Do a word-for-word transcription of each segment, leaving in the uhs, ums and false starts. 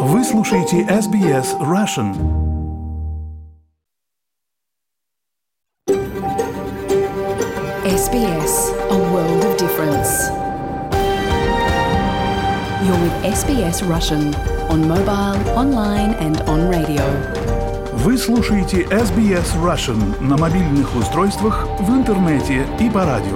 Вы слушаете эс би эс Russian. эс би эс, a world of difference. You're with эс би эс Russian on mobile, online and on radio. Вы слушаете эс би эс Russian на мобильных устройствах, в интернете и по радио.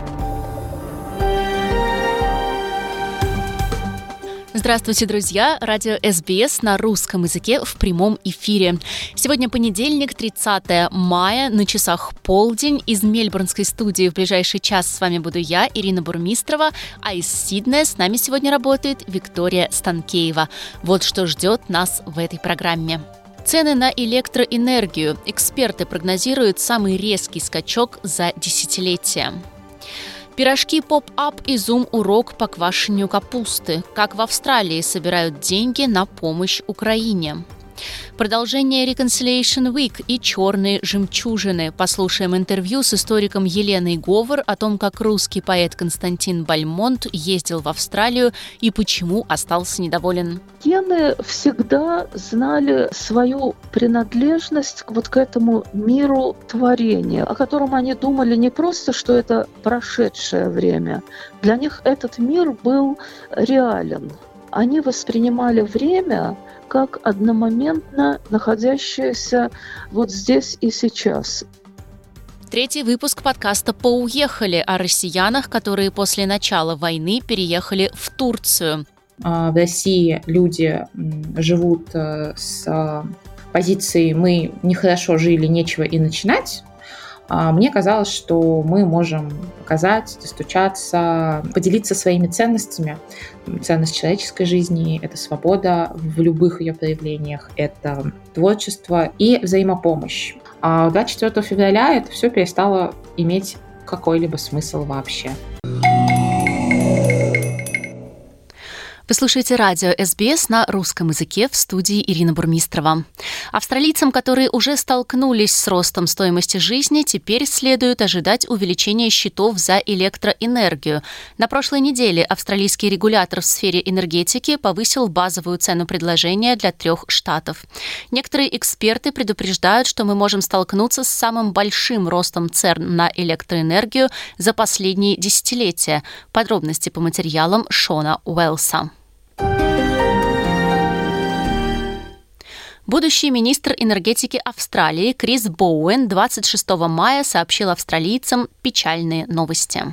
Здравствуйте, друзья! Радио эс би эс на русском языке в прямом эфире. Сегодня понедельник, тридцатое мая, на часах полдень. Из мельбурнской студии в ближайший час с вами буду я, Ирина Бурмистрова, а из Сиднея с нами сегодня работает Виктория Станкеева. Вот что ждет нас в этой программе. Цены на электроэнергию. Эксперты прогнозируют самый резкий скачок за десятилетие. Пирожки поп-ап и зум-урок по квашению капусты. Как в Австралии собирают деньги на помощь Украине. Продолжение Reconciliation Week и черные жемчужины. Послушаем интервью с историком Еленой Говор о том, как русский поэт Константин Бальмонт ездил в Австралию и почему остался недоволен. Гены всегда знали свою принадлежность вот к этому миру творения, о котором они думали не просто, что это прошедшее время. Для них этот мир был реален. Они воспринимали время как одномоментно находящееся вот здесь и сейчас. Третий выпуск подкаста «Поуехали» о россиянах, которые после начала войны переехали в Турцию. В России люди живут с позиции «мы нехорошо жили, нечего и начинать». Мне казалось, что мы можем показать, достучаться, поделиться своими ценностями. Ценность человеческой жизни – это свобода в любых ее проявлениях, это творчество и взаимопомощь. А двадцать четвёртого февраля это все перестало иметь какой-либо смысл вообще. Вы слушаете радио эс би эс на русском языке, в студии Ирина Бурмистрова. Австралийцам, которые уже столкнулись с ростом стоимости жизни, теперь следует ожидать увеличения счетов за электроэнергию. На прошлой неделе австралийский регулятор в сфере энергетики повысил базовую цену предложения для трех штатов. Некоторые эксперты предупреждают, что мы можем столкнуться с самым большим ростом цен на электроэнергию за последние десятилетия. Подробности по материалам Шона Уэллса. Будущий министр энергетики Австралии Крис Боуэн двадцать шестого мая сообщил австралийцам печальные новости.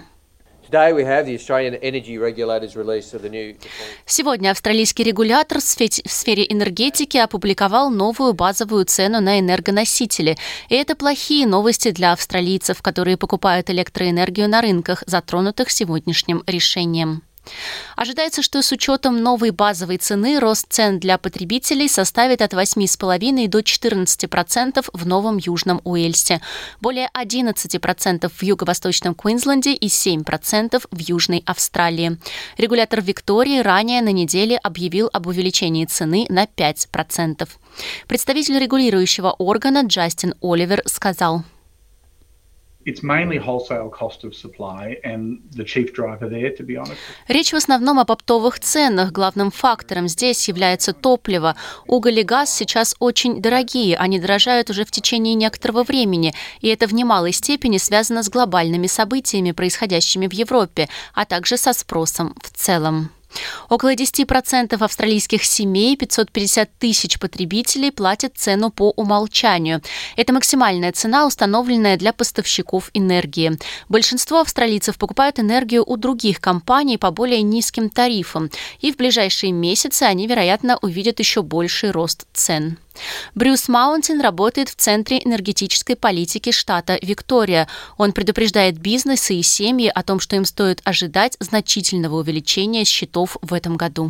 Сегодня австралийский регулятор в сфере энергетики опубликовал новую базовую цену на энергоносители. И это плохие новости для австралийцев, которые покупают электроэнергию на рынках, затронутых сегодняшним решением. Ожидается, что с учетом новой базовой цены рост цен для потребителей составит от восемь целых пять десятых до четырнадцать процентов в Новом Южном Уэльсе, более одиннадцать процентов в Юго-Восточном Квинсленде и семь процентов в Южной Австралии. Регулятор Виктории ранее на неделе объявил об увеличении цены на пять процентов. Представитель регулирующего органа Джастин Оливер сказал: It's mainly wholesale cost of supply and the chief driver there, to be honest. Речь в основном об оптовых ценах. Главным фактором здесь является топливо. Уголь и газ сейчас очень дорогие, они дорожают уже в течение некоторого времени, и это в немалой степени связано с глобальными событиями, происходящими в Европе, а также со спросом в целом. Около десять процентов австралийских семей, пятьсот пятьдесят тысяч потребителей, платят цену по умолчанию. Это максимальная цена, установленная для поставщиков энергии. Большинство австралийцев покупают энергию у других компаний по более низким тарифам, и в ближайшие месяцы они, вероятно, увидят еще больший рост цен. Брюс Маунтин работает в Центре энергетической политики штата Виктория. Он предупреждает бизнесы и семьи о том, что им стоит ожидать значительного увеличения счетов в этом году.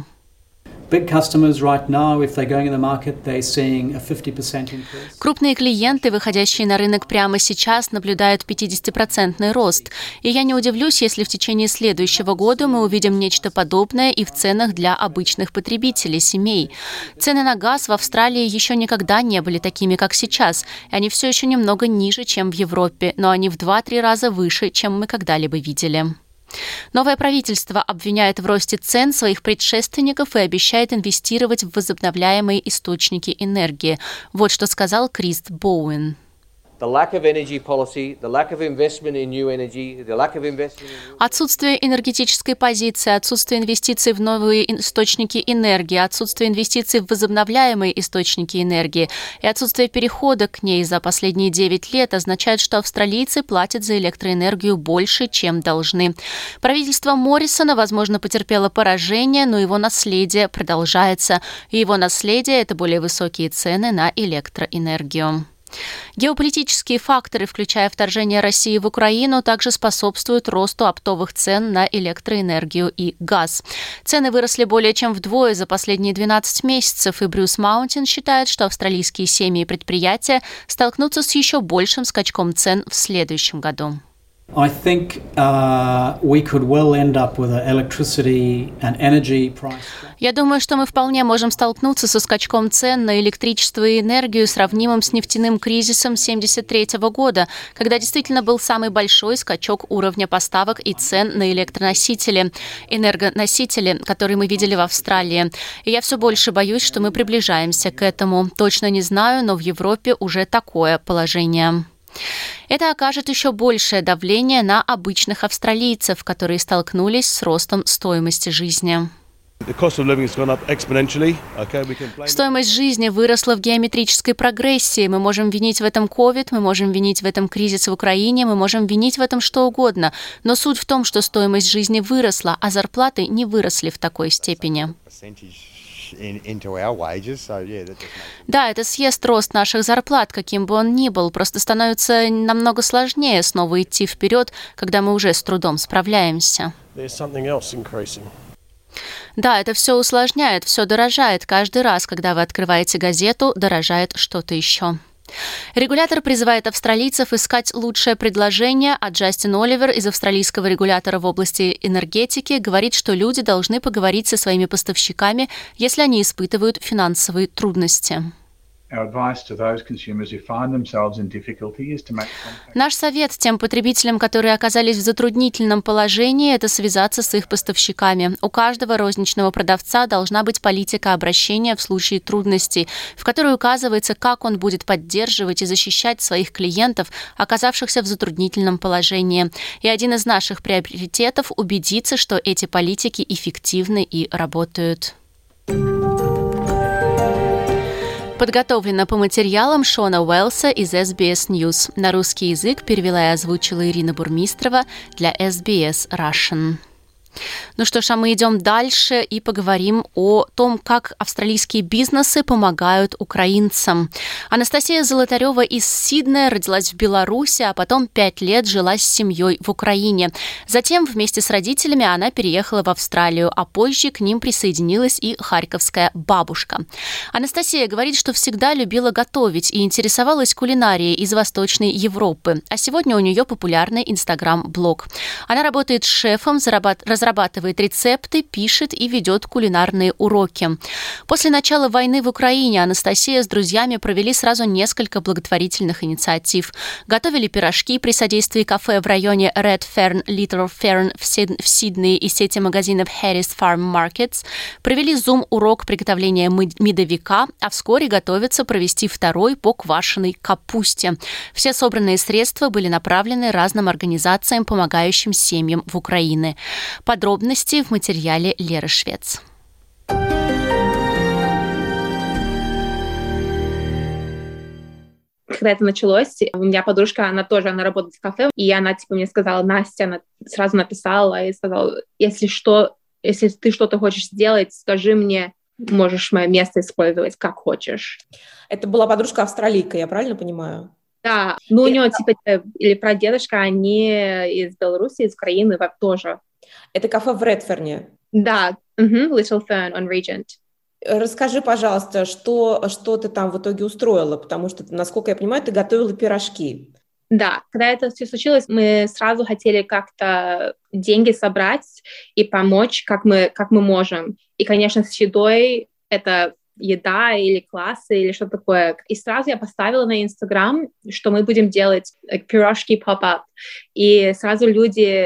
Крупные клиенты, выходящие на рынок прямо сейчас, наблюдают пятидесятипроцентный рост. И я не удивлюсь, если в течение следующего года мы увидим нечто подобное и в ценах для обычных потребителей, семей. Цены на газ в Австралии еще никогда не были такими, как сейчас. Они все еще немного ниже, чем в Европе, но они в два-три раза выше, чем мы когда-либо видели. Новое правительство обвиняет в росте цен своих предшественников и обещает инвестировать в возобновляемые источники энергии. Вот что сказал Крис Боуэн. Отсутствие энергетической позиции, отсутствие инвестиций в новые источники энергии, отсутствие инвестиций в возобновляемые источники энергии и отсутствие перехода к ней за последние девять лет означает, что австралийцы платят за электроэнергию больше, чем должны. Правительство Моррисона, возможно, потерпело поражение, но его наследие продолжается. И его наследие – это более высокие цены на электроэнергию. Геополитические факторы, включая вторжение России в Украину, также способствуют росту оптовых цен на электроэнергию и газ. Цены выросли более чем вдвое за последние двенадцать месяцев, и Брюс Маунтин считает, что австралийские семьи и предприятия столкнутся с еще большим скачком цен в следующем году. I think uh, we could well end up with an electricity and energy price. Я думаю, что мы вполне можем столкнуться со скачком цен на электричество и энергию, сравнимым с нефтяным кризисом семьдесят третьего года, когда действительно был самый большой скачок уровня поставок и цен на электроносители, энергоносители, которые мы видели в Австралии. И я все больше боюсь, что мы приближаемся к этому. Точно не знаю, но в Европе уже такое положение. Это окажет еще большее давление на обычных австралийцев, которые столкнулись с ростом стоимости жизни. Стоимость жизни выросла в геометрической прогрессии. Мы можем винить в этом ковид, мы можем винить в этом кризис в Украине, мы можем винить в этом что угодно. Но суть в том, что стоимость жизни выросла, а зарплаты не выросли в такой степени. Да, это съест рост наших зарплат, каким бы он ни был. Просто становится намного сложнее снова идти вперед, когда мы уже с трудом справляемся. Да, это все усложняет, все дорожает. Каждый раз, когда вы открываете газету, дорожает что-то еще. Регулятор призывает австралийцев искать лучшее предложение, а Джастин Оливер из австралийского регулятора в области энергетики говорит, что люди должны поговорить со своими поставщиками, если они испытывают финансовые трудности. Наш совет тем потребителям, которые оказались в затруднительном положении, это связаться с их поставщиками. У каждого розничного продавца должна быть политика обращения в случае трудностей, в которой указывается, как он будет поддерживать и защищать своих клиентов, оказавшихся в затруднительном положении. И один из наших приоритетов – убедиться, что эти политики эффективны и работают. Подготовлено по материалам Шона Уэллса из эс би эс News. На русский язык перевела и озвучила Ирина Бурмистрова для эс би эс Russian. Ну что ж, а мы идем дальше и поговорим о том, как австралийские бизнесы помогают украинцам. Анастасия Золотарева из Сиднея родилась в Беларуси, а потом пять лет жила с семьей в Украине. Затем вместе с родителями она переехала в Австралию, а позже к ним присоединилась и харьковская бабушка. Анастасия говорит, что всегда любила готовить и интересовалась кулинарией из Восточной Европы, а сегодня у нее популярный инстаграм-блог. Она работает шефом, зарабатывает разрабатывает рецепты, пишет и ведет кулинарные уроки. После начала войны в Украине Анастасия с друзьями провели сразу несколько благотворительных инициатив. Готовили пирожки при содействии кафе в районе Red Fern, Little Fern в Сиднее и сети магазинов Harris Farm Markets. Провели зум-урок приготовления медовика, а вскоре готовятся провести второй по квашеной капусте. Все собранные средства были направлены разным организациям, помогающим семьям в Украине. Подробности в материале Леры Швец. Когда это началось, у меня подружка, она тоже, она работает в кафе, и она типа мне сказала: Настя, она сразу написала и сказала: если что, если ты что-то хочешь сделать, скажи мне, можешь мое место использовать как хочешь. Это была подружка австралийка, я правильно понимаю? Да, ну у нее типа или прадедушка, они из Беларуси, из Украины тоже. Это кафе в Редферне? Да, uh-huh, Little Fern on Regent. Расскажи, пожалуйста, что, что ты там в итоге устроила, потому что, насколько я понимаю, ты готовила пирожки. Да, когда это все случилось, мы сразу хотели как-то деньги собрать и помочь, как мы, как мы можем. И, конечно, с едой это еда или классы или что такое. И сразу я поставила на Инстаграм, что мы будем делать like, пирожки pop-up. И сразу люди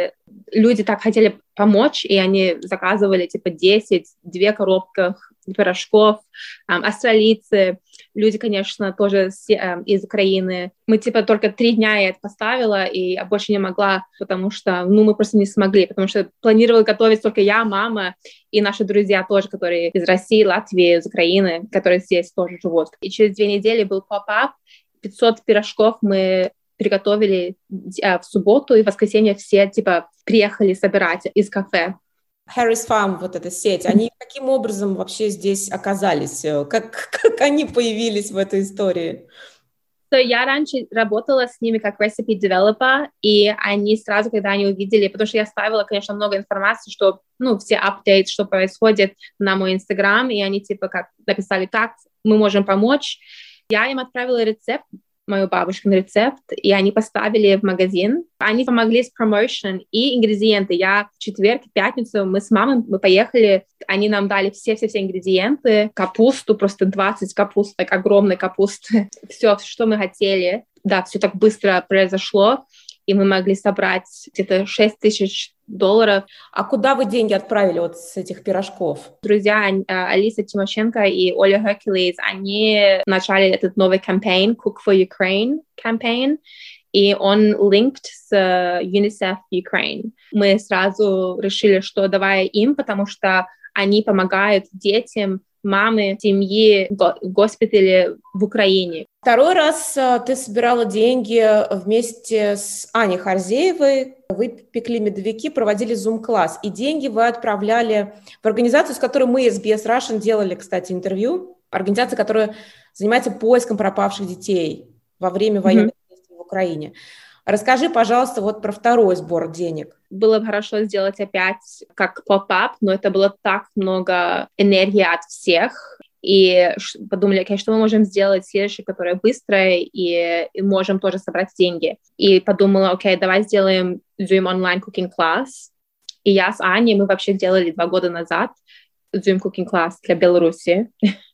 люди так хотели помочь, и они заказывали типа десять, две коробки пирожков, um, австралийцы, люди, конечно, тоже с, um, из Украины. Мы типа только три дня я это поставила, и я больше не могла, потому что, ну, мы просто не смогли, потому что планировала готовить только я, мама и наши друзья тоже, которые из России, Латвии, из Украины, которые здесь тоже живут. И через две недели был поп-ап, пятьсот пирожков мы приготовили в субботу, и в воскресенье все типа приехали собирать из кафе. Harris Farm, вот эта сеть, они каким образом вообще здесь оказались? Как, как они появились в этой истории? So, я раньше работала с ними как recipe developer, и они сразу, когда они увидели, потому что я ставила, конечно, много информации, что, ну, все апдейты, что происходит на мой Instagram, и они типа как написали, как мы можем помочь. Я им отправила рецепт, мою бабушкин рецепт, и они поставили в магазин. Они помогли с промоушен и ингредиенты. Я в четверг, в пятницу, мы с мамой, мы поехали, они нам дали все-все-все ингредиенты, капусту, просто двадцать капуст, так огромной капусты, все, что мы хотели. Да, все так быстро произошло, и мы могли собрать где-то шесть тысяч долларов. А куда вы деньги отправили вот с этих пирожков? Друзья Алиса Тимошенко и Оля Hercules, они начали этот новый кампейн, Cook for Ukraine campaign, и он linked с UNICEF Ukraine. Мы сразу решили, что давай им, потому что они помогают детям, мамы, семьи в госпитале в Украине. Второй раз ты собирала деньги вместе с Аней Харзеевой. Вы пекли медовики, проводили Zoom-класс. И деньги вы отправляли в организацию, с которой мы, эс би эс Russian, делали, кстати, интервью. Организация, которая занимается поиском пропавших детей во время военных действий в Украине. Расскажи, пожалуйста, вот про второй сбор денег. Было бы хорошо сделать опять как поп-ап, но это было так много энергии от всех. И подумали, okay, что мы можем сделать следующее, которое быстрое, и, и можем тоже собрать деньги. И подумала, окей, okay, давай сделаем Zoom онлайн cooking класс. И я с Аней, мы вообще делали два года назад Zoom cooking класс для Беларуси.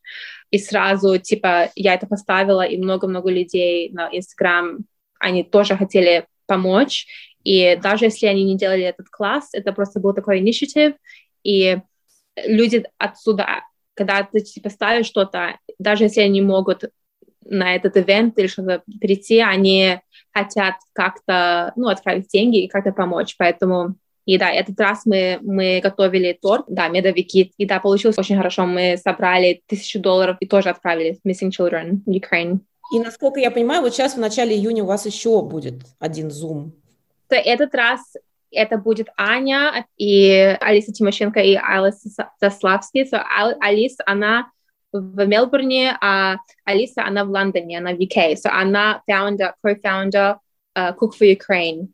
И сразу, типа, я это поставила, и много-много людей на Instagram, они тоже хотели помочь. И даже если они не делали этот класс, это просто был такой инициатив, и люди отсюда, когда ты типа ставишь что-то, даже если они могут на этот ивент или что-то прийти, они хотят как-то, ну, отправить деньги и как-то помочь. Поэтому, и да, этот раз мы, мы готовили торт, да, медовики, и да, получилось очень хорошо. Мы собрали тысячу долларов и тоже отправили Missing Children Ukraine. И, насколько я понимаю, вот сейчас в начале июня у вас еще будет один Zoom. То этот раз это будет Аня и Алиса Тимошенко и Алиса Заславский. So, Алиса, она в Мельбурне, а Алиса, она в Лондоне, она в ю кей. So, она founder, co-founder uh, Cook for Ukraine.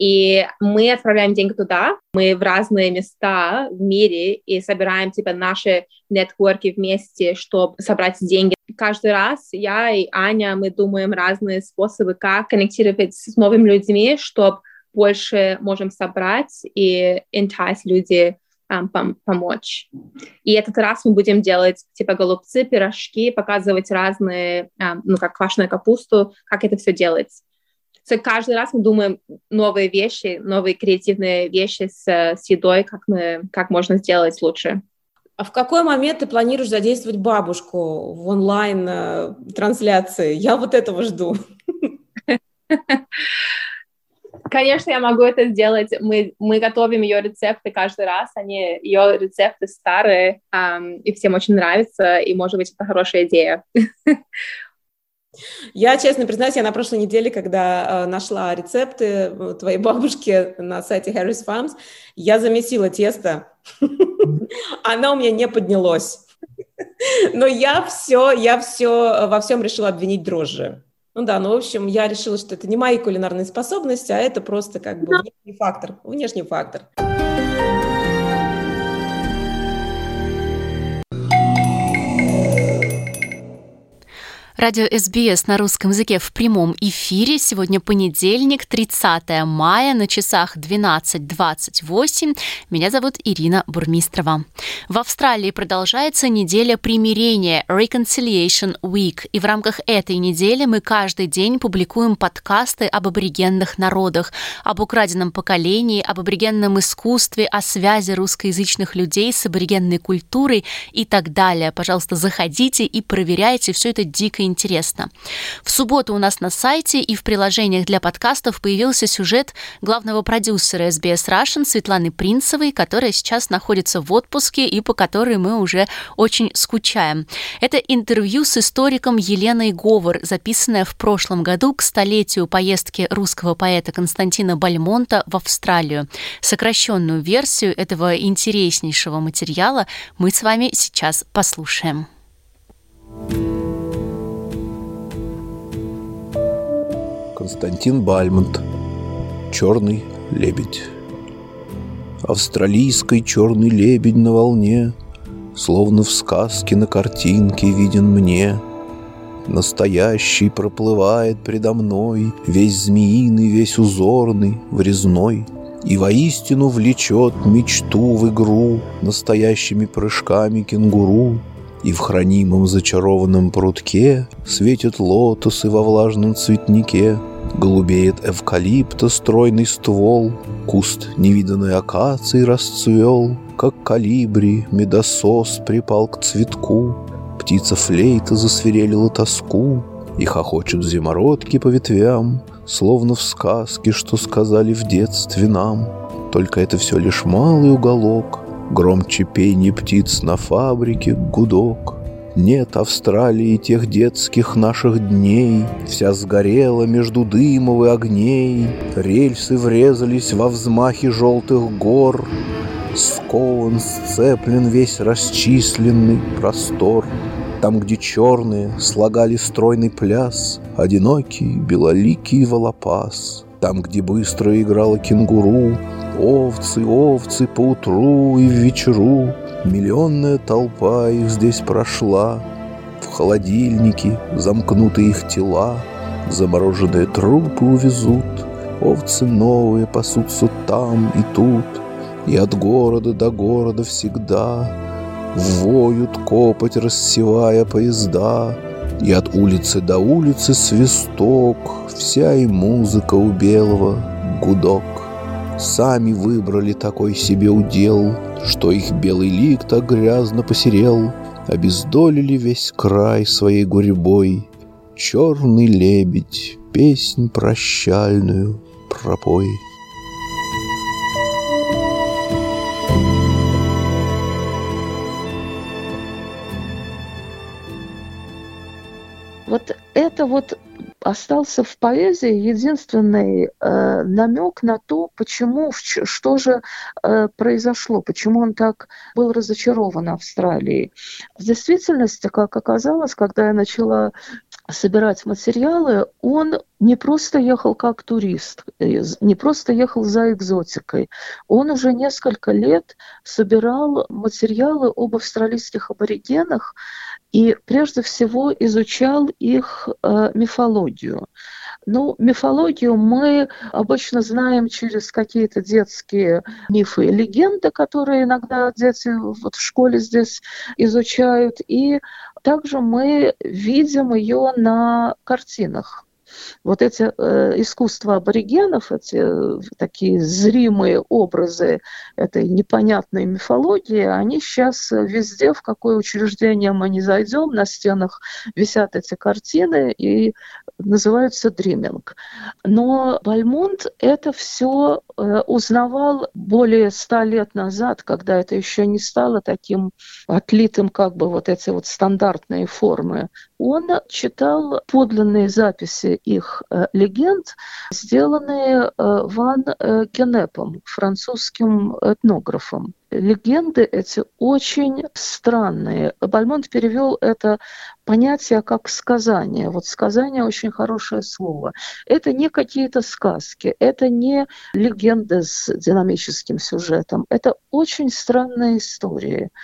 И мы отправляем деньги туда, мы в разные места в мире и собираем типа наши нетворки вместе, чтобы собрать деньги. Каждый раз я и Аня, мы думаем разные способы, как коннектировать с новыми людьми, чтобы больше можем собрать и entice людей um, пом- помочь. И этот раз мы будем делать типа голубцы, пирожки, показывать разные, um, ну как квашеную капусту, как это все делать. So, каждый раз мы думаем новые вещи, новые креативные вещи с, с едой, как, мы, как можно сделать лучше. А в какой момент ты планируешь задействовать бабушку в онлайн-трансляции? Я вот этого жду. Конечно, я могу это сделать. Мы, мы готовим ее рецепты каждый раз. Они, ее рецепты старые, um, и всем очень нравятся, и, может быть, это хорошая идея. Я, честно признаюсь, я на прошлой неделе, когда э, нашла рецепты твоей бабушки на сайте Harris Farms, я замесила тесто. Оно у меня не поднялось. Но я все, я все, во всем решила обвинить дрожжи. Ну да, ну, в общем, я решила, что это не мои кулинарные способности, а это просто как бы внешний фактор. Внешний фактор. Радио эс би эс на русском языке в прямом эфире. Сегодня понедельник, тридцатое мая, на часах двенадцать двадцать восемь. Меня зовут Ирина Бурмистрова. В Австралии продолжается неделя примирения Reconciliation Week. И в рамках этой недели мы каждый день публикуем подкасты об аборигенных народах, об украденном поколении, об аборигенном искусстве, о связи русскоязычных людей с аборигенной культурой и так далее. Пожалуйста, заходите и проверяйте. Все это дико интересно. В субботу у нас на сайте и в приложениях для подкастов появился сюжет главного продюсера эс би эс Russian Светланы Принцевой, которая сейчас находится в отпуске и по которой мы уже очень скучаем. Это интервью с историком Еленой Говор, записанное в прошлом году к столетию поездки русского поэта Константина Бальмонта в Австралию. Сокращенную версию этого интереснейшего материала мы с вами сейчас послушаем. Константин Бальмонт. Черный лебедь. Австралийский черный лебедь на волне, словно в сказке на картинке виден мне. Настоящий проплывает предо мной, весь змеиный, весь узорный, врезной, и воистину влечет мечту в игру настоящими прыжками кенгуру. И в хранимом зачарованном прутке светят лотосы во влажном цветнике. Голубеет эвкалипта стройный ствол, куст невиданной акации расцвел, как калибри медосос припал к цветку. Птица флейта засвирелила тоску, и хохочут зимородки по ветвям, словно в сказке, что сказали в детстве нам. Только это все лишь малый уголок, громче пенье птиц на фабрике гудок. Нет Австралии тех детских наших дней, вся сгорела между дымов и огней. Рельсы врезались во взмахи желтых гор, скован, сцеплен весь расчисленный простор. Там, где черные слагали стройный пляс, одинокий белоликий волопас. Там, где быстро играла кенгуру, овцы, овцы поутру и в вечеру. Миллионная толпа их здесь прошла. В холодильнике замкнуты их тела, замороженные трупы увезут. Овцы новые пасутся там и тут, и от города до города всегда воют копоть, рассевая поезда. И от улицы до улицы свисток, вся и музыка у белого гудок. Сами выбрали такой себе удел, что их белый лик так грязно посерел, обездолили весь край своей гурьбой. Черный лебедь, песнь прощальную пропой. Вот это вот остался в поэзии единственный э, намек на то, почему, что же э, произошло, почему он так был разочарован Австралией. В действительности, как оказалось, когда я начала собирать материалы, он не просто ехал как турист, не просто ехал за экзотикой. Он уже несколько лет собирал материалы об австралийских аборигенах и прежде всего изучал их э, мифологию. Ну, мифологию мы обычно знаем через какие-то детские мифы и легенды, которые иногда дети вот в школе здесь изучают, и также мы видим ее на картинах. Вот эти э, искусства аборигенов, эти э, такие зримые образы этой непонятной мифологии, они сейчас везде, в какое учреждение мы не зайдем, на стенах висят эти картины и называются дриминг. Но Бальмонт это все э, узнавал более ста лет назад, когда это еще не стало таким отлитым, как бы вот эти вот стандартные формы. Он читал подлинные записи их э, легенд, сделанные э, Ван э, Генепом, французским этнографом. Легенды эти очень странные. Бальмонт перевел это понятие как сказание. Вот сказание очень хорошее слово. Это не какие-то сказки, это не легенды с динамическим сюжетом. Это очень странные истории.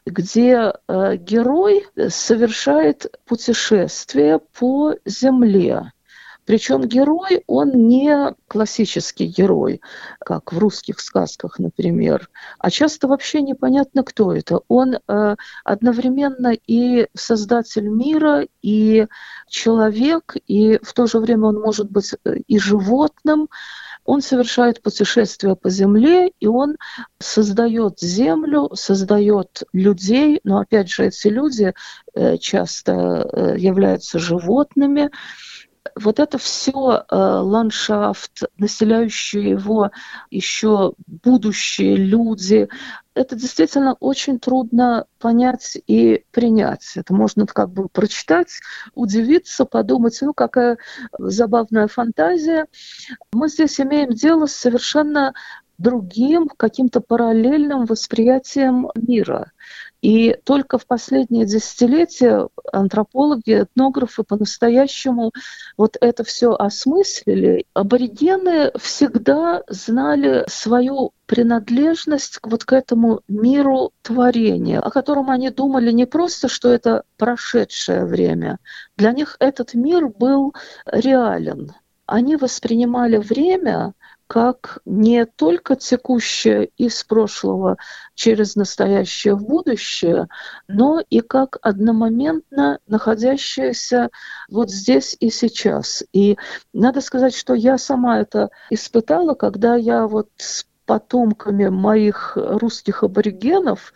где э, герой совершает путешествие по Земле. Причем герой, он не классический герой, как в русских сказках, например, а часто вообще непонятно, кто это. Он э, одновременно и создатель мира, и человек, и в то же время он может быть и животным. Он совершает путешествие по земле, и он создает землю, создает людей, но опять же эти люди э, часто э, являются животными. Вот это все э, ландшафт, населяющие его еще будущие люди, это действительно очень трудно понять и принять. Это можно как бы прочитать, удивиться, подумать, ну какая забавная фантазия. Мы здесь имеем дело с совершенно другим, каким-то параллельным восприятием мира. И только в последние десятилетия антропологи, этнографы по-настоящему вот это все осмыслили. Аборигены всегда знали свою принадлежность вот к этому миру творения, о котором они думали не просто, что это прошедшее время. Для них этот мир был реален. Они воспринимали время как не только текущее из прошлого через настоящее в будущее, но и как одномоментно находящееся вот здесь и сейчас. И надо сказать, что я сама это испытала, когда я вот с потомками моих русских аборигенов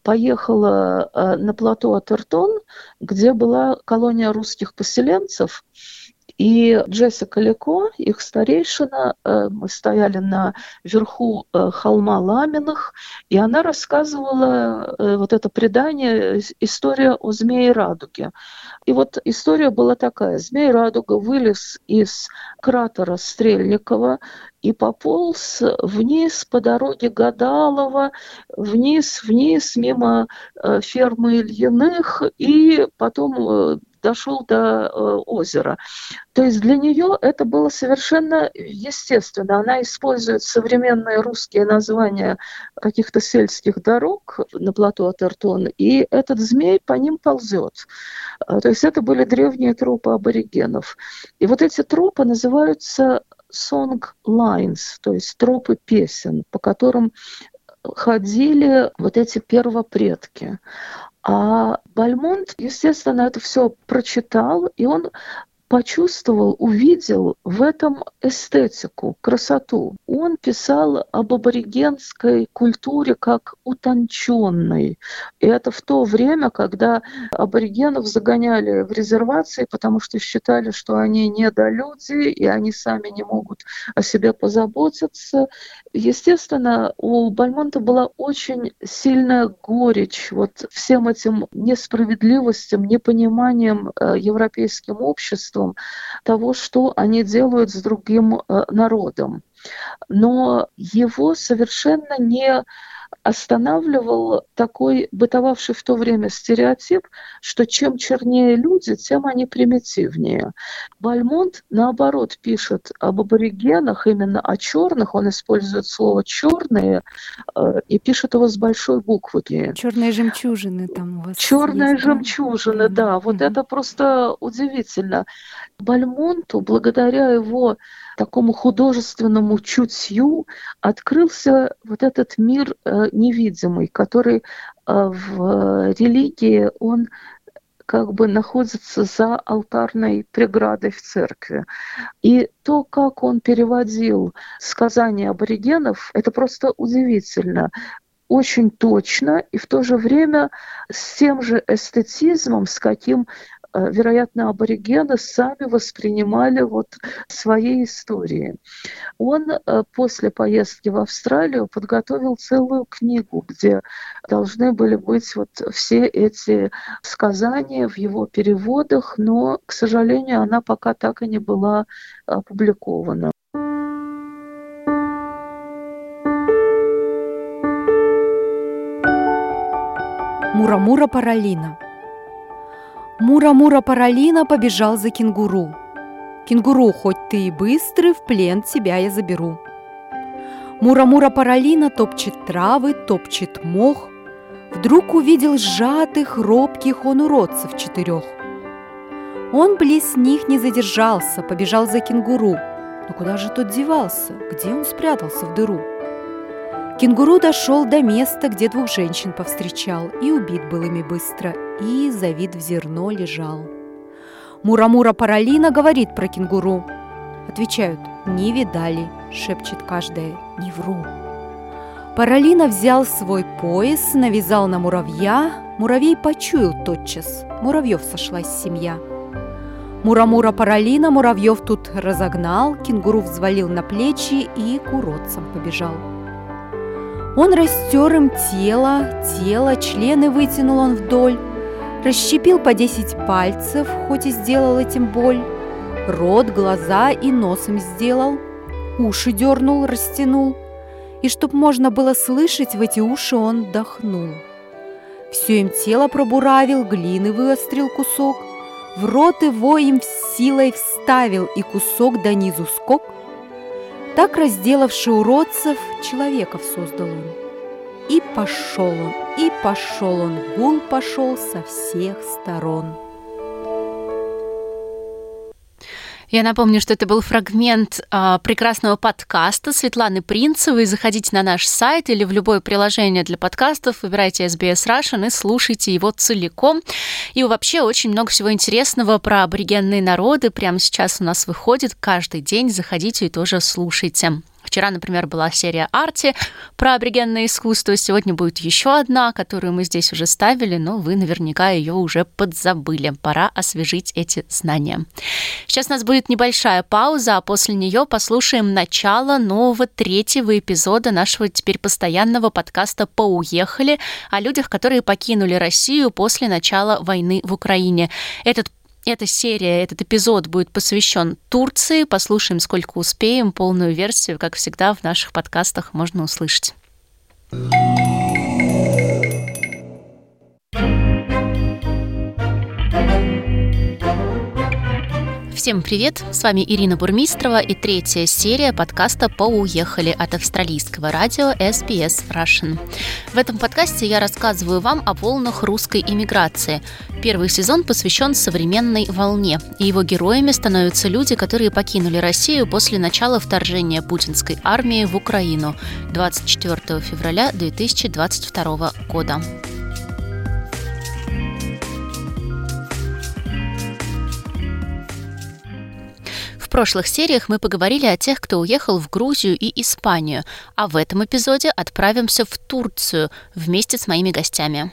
поехала на плато Атертон, где была колония русских поселенцев. И Джессика Леко, их старейшина, мы стояли на верху холма Ламиных, и она рассказывала вот это предание, история о Змее Радуге. И вот история была такая. Змей Радуга вылез из кратера Стрельникова и пополз вниз по дороге Гадалова, вниз-вниз мимо фермы Ильиных, и потом дошел до э, озера. То есть для нее это было совершенно естественно. Она использует современные русские названия каких-то сельских дорог на плато Атертон, и этот змей по ним ползет. То есть это были древние тропы аборигенов. И вот эти тропы называются song lines, то есть тропы песен, по которым ходили вот эти первопредки. А Бальмонт, естественно, это все прочитал, и он почувствовал, увидел в этом эстетику, красоту. Он писал об аборигенской культуре как утонченной. И это в то время, когда аборигенов загоняли в резервации, потому что считали, что они недолюди, и они сами не могут о себе позаботиться. Естественно, у Бальмонта была очень сильная горечь вот всем этим несправедливостям, непониманием европейским обществом того, что они делают с другим э, народом. Но его совершенно не останавливал такой бытовавший в то время стереотип, что чем чернее люди, тем они примитивнее. Бальмонт, наоборот, пишет об аборигенах, именно о черных, он использует слово «черные» э, и пишет его с большой буквы. Черные жемчужины там у вас. Черные есть, жемчужины, да, да. Вот mm-hmm. это просто удивительно. Бальмонту, благодаря его такому художественному чутью, открылся вот этот мир э, невидимый, который э, в религии, он как бы находится за алтарной преградой в церкви. И то, как он переводил сказания аборигенов, это просто удивительно. Очень точно и в то же время с тем же эстетизмом, с каким, вероятно, аборигены сами воспринимали вот свои истории. Он после поездки в Австралию подготовил целую книгу, где должны были быть вот все эти сказания в его переводах, но, к сожалению, она пока так и не была опубликована. Мура-Мура Паралина. Мура-Мура Паралина побежал за кенгуру. Кенгуру, хоть ты и быстрый, в плен тебя я заберу. Мура-Мура Паралина топчет травы, топчет мох, Вдруг увидел сжатых, робких он уродцев четырех. Он близ них не задержался, побежал за кенгуру. Но куда же тот девался? Где он спрятался в дыру? Кенгуру дошел до места, где двух женщин повстречал, и убит был ими быстро, и завит в зерно лежал. Мура-Мура Паралина говорит про кенгуру. Отвечают: не видали, шепчет каждая, не вру. Паралина взял свой пояс, навязал на муравья, муравей почуял тотчас, муравьев сошлась семья. Мура-Мура Паралина муравьев тут разогнал, кенгуру взвалил на плечи и к уродцам побежал. Он растер им тело, тело, члены вытянул он вдоль, расщепил по десять пальцев, хоть и сделал этим боль, рот, глаза и нос им сделал, уши дернул, растянул, и чтоб можно было слышать, в эти уши он дохнул. Все им тело пробуравил, глины выострил кусок, в рот его им силой вставил, и кусок до низу скок. Так, разделавши уродцев, человеков создал он. И пошел он, и пошел он, гул пошел со всех сторон. Я напомню, что это был фрагмент а, прекрасного подкаста Светланы Принцевой. Заходите на наш сайт или в любое приложение для подкастов, выбирайте эс би эс Russian и слушайте его целиком. И вообще очень много всего интересного про аборигенные народы прямо сейчас у нас выходит каждый день. Заходите и тоже слушайте. Вчера, например, была серия Арти про аборигенное искусство. Сегодня будет еще одна, которую мы здесь уже ставили, но вы наверняка ее уже подзабыли. Пора освежить эти знания. Сейчас у нас будет небольшая пауза, а после нее послушаем начало нового третьего эпизода нашего теперь постоянного подкаста «Поуехали» о людях, которые покинули Россию после начала войны в Украине. Этот Эта серия, этот эпизод будет посвящен Турции. Послушаем, сколько успеем. Полную версию, как всегда, в наших подкастах можно услышать. Всем привет! С вами Ирина Бурмистрова и третья серия подкаста «Поуехали» от австралийского радио эс би эс Russian. В этом подкасте я рассказываю вам о волнах русской иммиграции. Первый сезон посвящен современной волне, и его героями становятся люди, которые покинули Россию после начала вторжения путинской армии в Украину двадцать четвёртого февраля две тысячи двадцать второго года. В прошлых сериях мы поговорили о тех, кто уехал в Грузию и Испанию, а в этом эпизоде отправимся в Турцию вместе с моими гостями.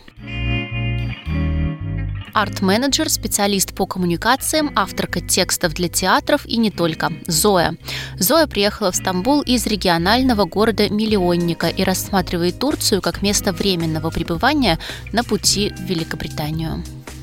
Арт-менеджер, специалист по коммуникациям, авторка текстов для театров и не только. Зоя. Зоя приехала в Стамбул из регионального города-миллионника и рассматривает Турцию как место временного пребывания на пути в Великобританию.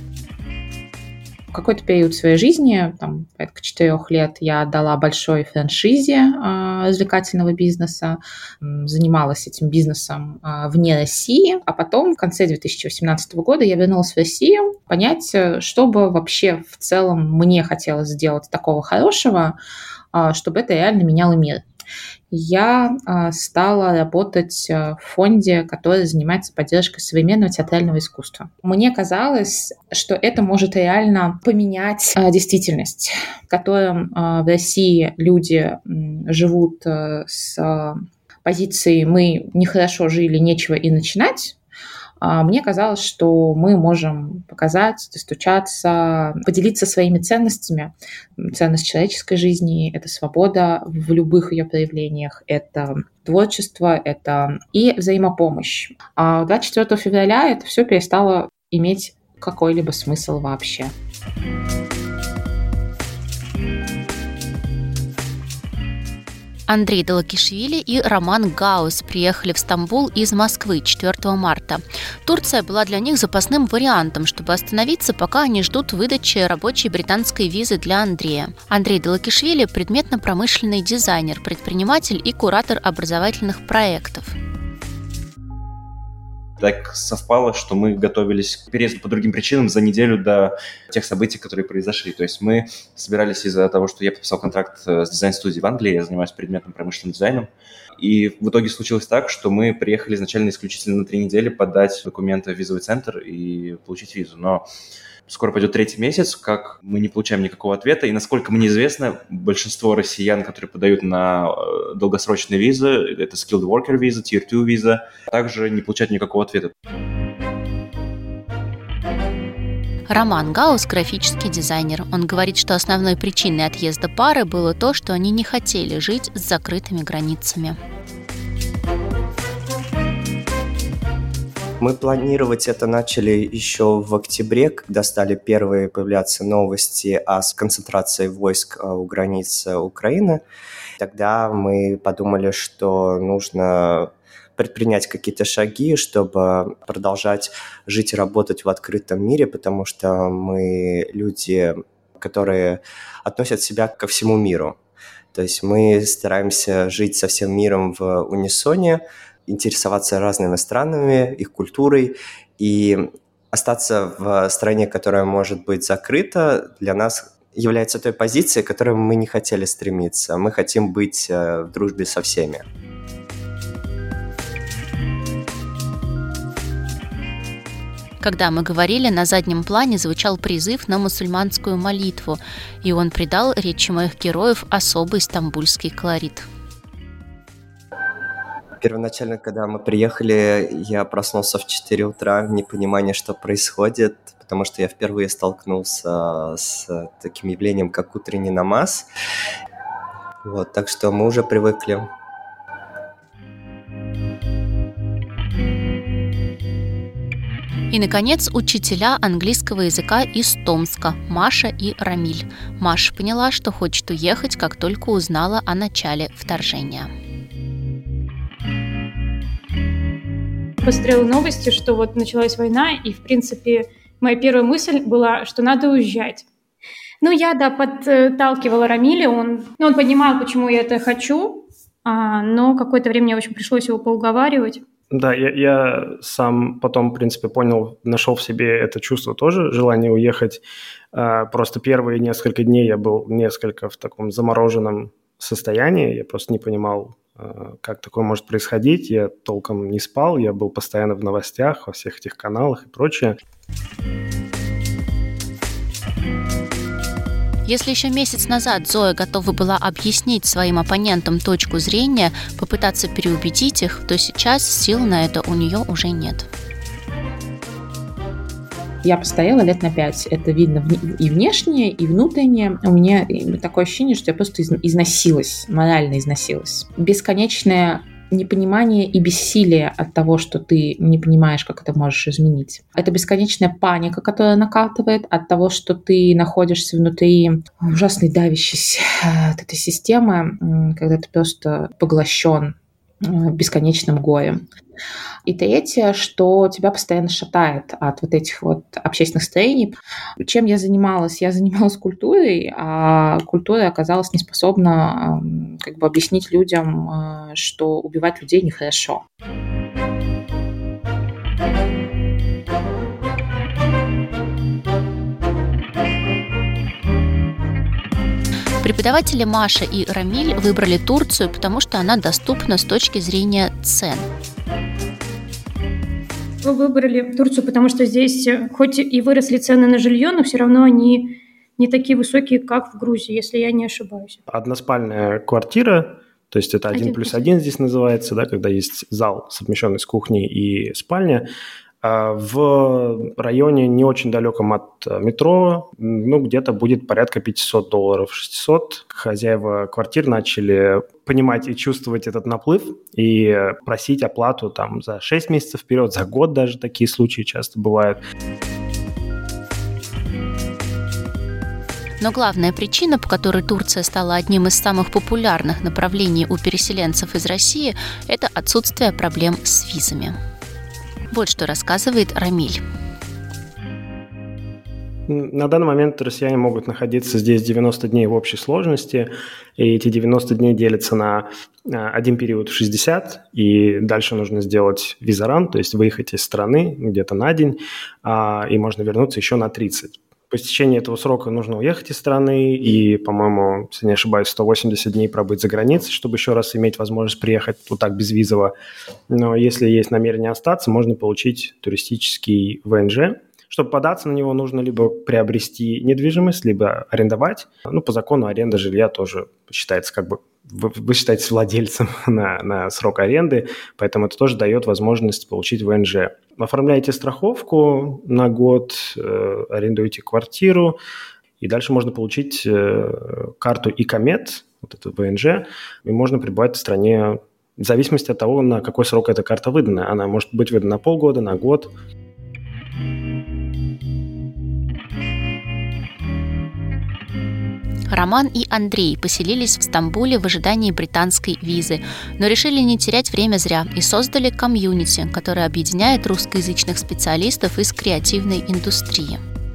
В какой-то период своей жизни, там, порядка четырех лет, я отдала большой франшизе э, развлекательного бизнеса, э, занималась этим бизнесом э, вне России, а потом в конце две тысячи восемнадцатого года я вернулась в Россию понять, что бы вообще в целом мне хотелось сделать такого хорошего, э, чтобы это реально меняло мир. Я э, стала работать в фонде, который занимается поддержкой современного театрального искусства. Мне казалось, что это может реально поменять э, действительность, в котором э, в России люди э, живут э, с э, позиции «мы нехорошо жили, нечего и начинать». Мне казалось, что мы можем показать, достучаться, поделиться своими ценностями. Ценность человеческой жизни — это свобода в любых ее проявлениях, это творчество, это и взаимопомощь. А двадцать четвёртого февраля это все перестало иметь какой-либо смысл вообще. Андрей Далакишвили и Роман Гаус приехали в Стамбул из Москвы четвёртого марта. Турция была для них запасным вариантом, чтобы остановиться, пока они ждут выдачи рабочей британской визы для Андрея. Андрей Далакишвили – предметно-промышленный дизайнер, предприниматель и куратор образовательных проектов. Так совпало, что мы готовились к переезду по другим причинам за неделю до тех событий, которые произошли. То есть мы собирались из-за того, что я подписал контракт с дизайн-студией в Англии, я занимаюсь предметным промышленным дизайном, И в итоге случилось так, что мы приехали изначально исключительно на три недели подать документы в визовый центр и получить визу. Но скоро пойдет третий месяц, как мы не получаем никакого ответа. И, насколько мне известно, большинство россиян, которые подают на долгосрочные визы, это skilled worker виза, tier two виза, также не получают никакого ответа. Роман Гаус – графический дизайнер. Он говорит, что основной причиной отъезда пары было то, что они не хотели жить с закрытыми границами. Мы планировать это начали еще в октябре, когда стали первые появляться новости о концентрации войск у границ Украины. Тогда мы подумали, что нужно предпринять какие-то шаги, чтобы продолжать жить и работать в открытом мире, потому что мы люди, которые относят себя ко всему миру. То есть мы стараемся жить со всем миром в унисоне, интересоваться разными странами, их культурой, и остаться в стране, которая может быть закрыта, для нас является той позицией, к которой мы не хотели стремиться. Мы хотим быть в дружбе со всеми. Когда мы говорили, на заднем плане звучал призыв на мусульманскую молитву, и он придал речи моих героев особый стамбульский колорит. Первоначально, когда мы приехали, я проснулся в четыре утра в непонимании, что происходит, потому что я впервые столкнулся с таким явлением, как утренний намаз. Вот, так что мы уже привыкли. И, наконец, учителя английского языка из Томска, Маша и Рамиль. Маша поняла, что хочет уехать, как только узнала о начале вторжения. Посмотрела новости, что вот началась война, и, в принципе, моя первая мысль была, что надо уезжать. Ну, я, да, подталкивала Рамиля, он, ну, он понимал, почему я это хочу, а, но какое-то время мне, в общем, пришлось его поуговаривать. Да, я, я сам потом, в принципе, понял, нашел в себе это чувство тоже, желание уехать. Просто первые несколько дней я был несколько в таком замороженном состоянии, я просто не понимал, как такое может происходить. Я толком не спал, я был постоянно в новостях, во всех этих каналах и прочее. Если еще месяц назад Зоя готова была объяснить своим оппонентам точку зрения, попытаться переубедить их, то сейчас сил на это у нее уже нет. Я постояла лет на пять. Это видно и внешне, и внутренне. У меня такое ощущение, что я просто износилась, морально износилась. Бесконечное непонимание и бессилие от того, что ты не понимаешь, как это можешь изменить. Это бесконечная паника, которая накатывает от того, что ты находишься внутри ужасной давящей от этой системы, когда ты просто поглощен бесконечным горем. И третье, что тебя постоянно шатает от вот этих вот общественных строений. Чем я занималась? Я занималась культурой, а культура оказалась неспособна как бы объяснить людям, что убивать людей нехорошо. Преподаватели Маша и Рамиль выбрали Турцию, потому что она доступна с точки зрения цен. Вы выбрали Турцию, потому что здесь хоть и выросли цены на жилье, но все равно они не такие высокие, как в Грузии, если я не ошибаюсь. Односпальная квартира, то есть это один плюс один здесь называется, да, когда есть зал, совмещенный с кухней и спальня. В районе не очень далеком от метро, ну, где-то будет порядка пятьсот долларов, шестьсот. Хозяева квартир начали понимать и чувствовать этот наплыв и просить оплату там за шесть месяцев вперед, за год даже такие случаи часто бывают. Но главная причина, по которой Турция стала одним из самых популярных направлений у переселенцев из России, это отсутствие проблем с визами. Вот что рассказывает Рамиль. На данный момент россияне могут находиться здесь девяносто дней в общей сложности, и эти девяносто дней делятся на один период в шестьдесят, и дальше нужно сделать визаран, то есть выехать из страны где-то на день, и можно вернуться еще на тридцать. по истечении этого срока нужно уехать из страны и, по-моему, если не ошибаюсь, сто восемьдесят дней пробыть за границей, чтобы еще раз иметь возможность приехать вот так безвизово. Но если есть намерение остаться, можно получить туристический вэ эн жэ. Чтобы податься на него, нужно либо приобрести недвижимость, либо арендовать. Ну, по закону аренда жилья тоже считается как бы... Вы, вы считаетесь владельцем на, на срок аренды, поэтому это тоже дает возможность получить вэ эн жэ. Оформляете страховку на год, э, арендуете квартиру, и дальше можно получить э, карту ИКОМЕД, вот эту вэ эн жэ, и можно пребывать в стране в зависимости от того, на какой срок эта карта выдана. Она может быть выдана на полгода, на год. Роман и Андрей поселились в Стамбуле в ожидании британской визы, но решили не терять время зря и создали комьюнити, которое объединяет русскоязычных специалистов из креативной индустрии.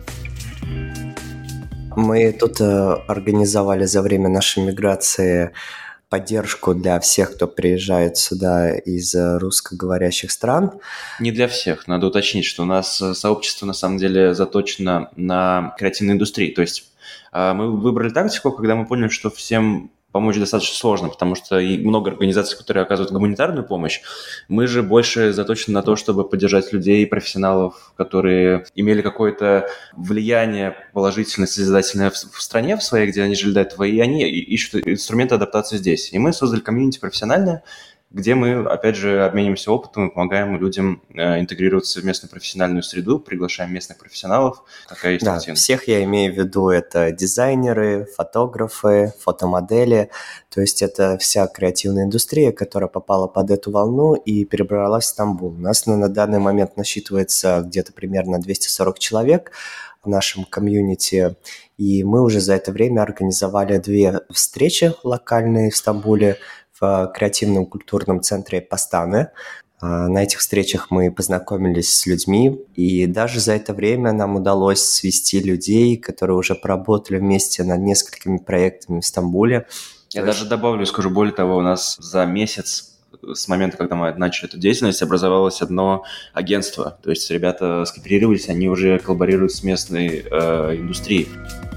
Мы тут организовали за время нашей миграции поддержку для всех, кто приезжает сюда из русскоговорящих стран. Не для всех. Надо уточнить, что у нас сообщество на самом деле заточено на креативной индустрии. То есть мы выбрали тактику, когда мы поняли, что всем помочь достаточно сложно, потому что и много организаций, которые оказывают гуманитарную помощь. Мы же больше заточены на то, чтобы поддержать людей, профессионалов, которые имели какое-то влияние положительное, созидательное в стране в своей, где они жили до этого, и они ищут инструменты адаптации здесь. И мы создали комьюнити профессиональное, где мы, опять же, обмениваемся опытом и помогаем людям э, интегрироваться в местную профессиональную среду, приглашаем местных профессионалов. Такая есть да, картина. Всех я имею в виду, это дизайнеры, фотографы, фотомодели, то есть это вся креативная индустрия, которая попала под эту волну и перебралась в Стамбул. У нас на, на данный момент насчитывается где-то примерно двести сорок человек в нашем комьюнити, и мы уже за это время организовали две встречи локальные в Стамбуле, в креативном культурном центре Пастаны. На этих встречах мы познакомились с людьми, и даже за это время нам удалось свести людей, которые уже поработали вместе над несколькими проектами в Стамбуле. Я То даже есть... добавлю, скажу более того, у нас за месяц с момента, когда мы начали эту деятельность, образовалось одно агентство. То есть ребята скооперировались, они уже коллаборируют с местной э, индустрией.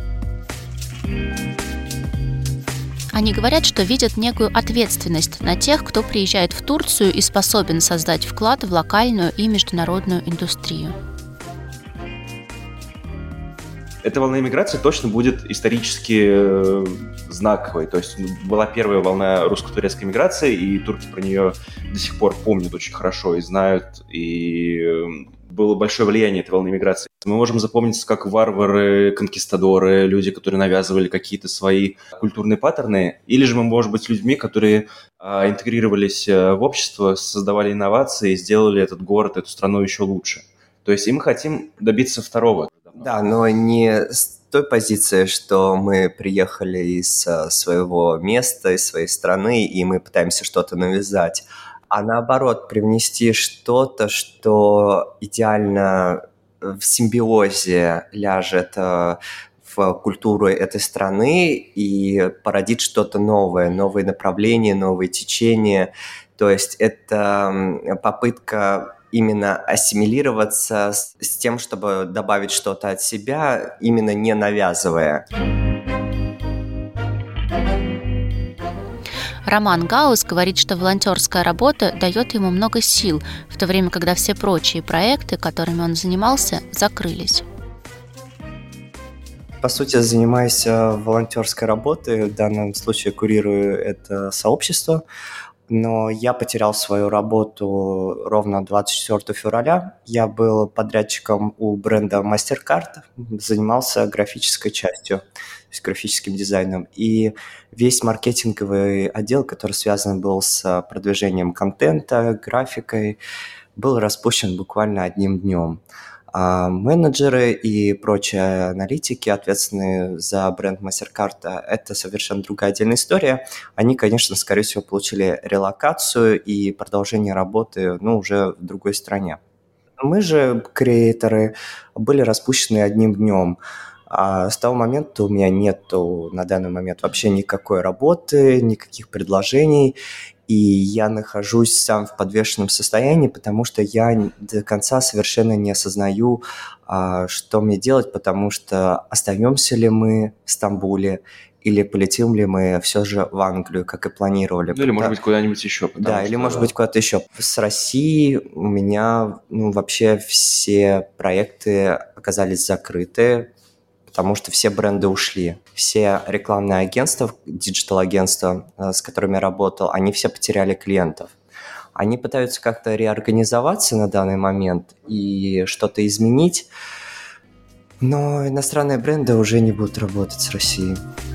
Они говорят, что видят некую ответственность на тех, кто приезжает в Турцию и способен создать вклад в локальную и международную индустрию. Эта волна иммиграции точно будет исторически знаковой. То есть была первая волна русско-турецкой миграции, и турки про нее до сих пор помнят очень хорошо и знают, и было большое влияние этой волны миграции. Мы можем запомнить как варвары, конкистадоры, люди, которые навязывали какие-то свои культурные паттерны, или же мы можем быть людьми, которые а, интегрировались в общество, создавали инновации и сделали этот город, эту страну еще лучше. То есть и мы хотим добиться второго. Да, но не с той позиции, что мы приехали из своего места, из своей страны, и мы пытаемся что-то навязать, а наоборот, привнести что-то, что идеально в симбиозе ляжет в культуру этой страны и породит что-то новое, новые направления, новые течения. То есть это попытка именно ассимилироваться с, с тем, чтобы добавить что-то от себя, именно не навязывая. Роман Гаус говорит, что волонтерская работа дает ему много сил, в то время, когда все прочие проекты, которыми он занимался, закрылись. По сути, занимаюсь волонтерской работой, в данном случае курирую это сообщество, но я потерял свою работу ровно двадцать четвёртого февраля. Я был подрядчиком у бренда MasterCard, занимался графической частью, то есть графическим дизайном. И весь маркетинговый отдел, который связан был с продвижением контента, графикой, был распущен буквально одним днем. А менеджеры и прочие аналитики, ответственные за бренд MasterCard, это совершенно другая отдельная история. Они, конечно, скорее всего, получили релокацию и продолжение работы, ну, уже в другой стране. Мы же, креаторы, были распущены одним днем. А с того момента у меня нету на данный момент вообще никакой работы, никаких предложений. и я нахожусь сам в подвешенном состоянии, потому что я до конца совершенно не осознаю, что мне делать, потому что остаемся ли мы в Стамбуле, или полетим ли мы все же в Англию, как и планировали. Ну, или, может быть, куда-нибудь еще. Да, или, может быть, куда-то еще. С Россией у меня, ну, вообще все проекты оказались закрыты, потому что все бренды ушли. Все рекламные агентства, диджитал-агентства, с которыми я работал, они все потеряли клиентов. Они пытаются как-то реорганизоваться на данный момент и что-то изменить, но иностранные бренды уже не будут работать с Россией.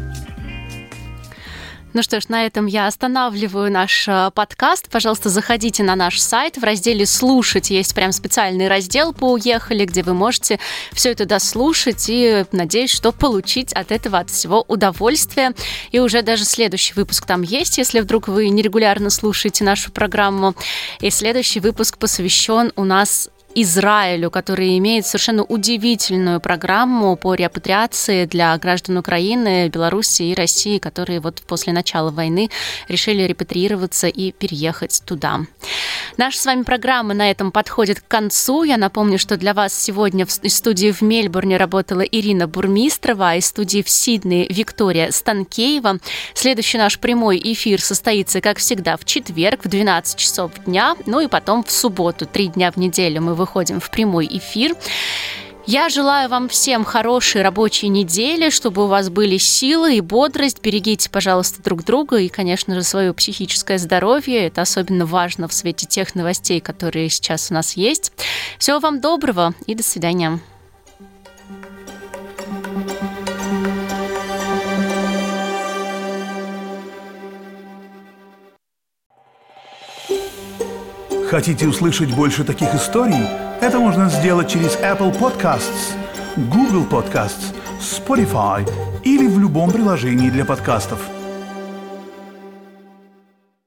Ну что ж, на этом я останавливаю наш подкаст. Пожалуйста, заходите на наш сайт. В разделе «Слушать» есть прям специальный раздел по «Уехали», где вы можете все это дослушать и, надеюсь, что получить от этого, от всего удовольствие. И уже даже следующий выпуск там есть, если вдруг вы нерегулярно слушаете нашу программу. И следующий выпуск посвящен у нас Израилю, который имеет совершенно удивительную программу по репатриации для граждан Украины, Беларуси и России, которые вот после начала войны решили репатриироваться и переехать туда. Наша с вами программа на этом подходит к концу. Я напомню, что для вас сегодня в студии в Мельбурне работала Ирина Бурмистрова, а из студии в Сиднее Виктория Станкеева. Следующий наш прямой эфир состоится, как всегда, в четверг в двенадцать часов дня, ну и потом в субботу, три дня в неделю мы выходим в прямой эфир. Я желаю вам всем хорошей рабочей недели, чтобы у вас были силы и бодрость. Берегите, пожалуйста, друг друга и, конечно же, свое психическое здоровье. Это особенно важно в свете тех новостей, которые сейчас у нас есть. Всего вам доброго и до свидания. Хотите услышать больше таких историй? Это можно сделать через Apple Podcasts, Google Podcasts, Spotify или в любом приложении для подкастов.